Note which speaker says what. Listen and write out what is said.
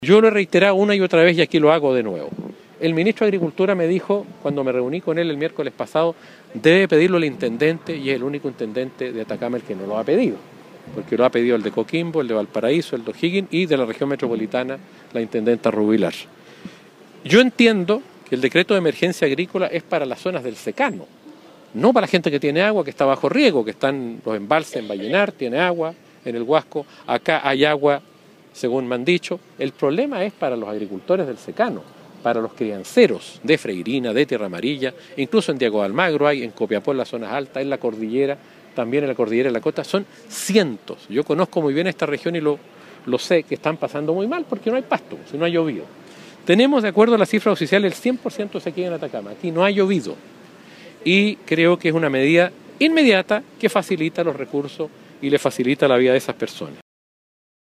Speaker 1: Yo lo he reiterado una y otra vez y aquí lo hago de nuevo. El ministro de Agricultura me dijo, cuando me reuní con él el miércoles pasado, debe pedirlo el intendente, y es el único intendente de Atacama el que no lo ha pedido, porque lo ha pedido el de Coquimbo, el de Valparaíso, el de O'Higgins y de la región metropolitana, la intendenta Rubilar. Yo entiendo que el decreto de emergencia agrícola es para las zonas del secano, no para la gente que tiene agua, que está bajo riego, que están los embalses en Vallenar, tiene agua, en el Huasco, acá hay agua, según me han dicho. El problema es para los agricultores del secano, para los crianceros de Freirina, de Tierra Amarilla, incluso en Diego de Almagro hay, en Copiapó, en las zonas altas, en la cordillera, también en la cordillera de la costa, son cientos. Yo conozco muy bien esta región y lo sé, que están pasando muy mal porque no hay pasto, si no ha llovido. Tenemos, de acuerdo a la cifra oficial, el 100% de sequía en Atacama. Aquí no ha llovido. Y creo que es una medida inmediata que facilita los recursos y le facilita la vida de esas personas.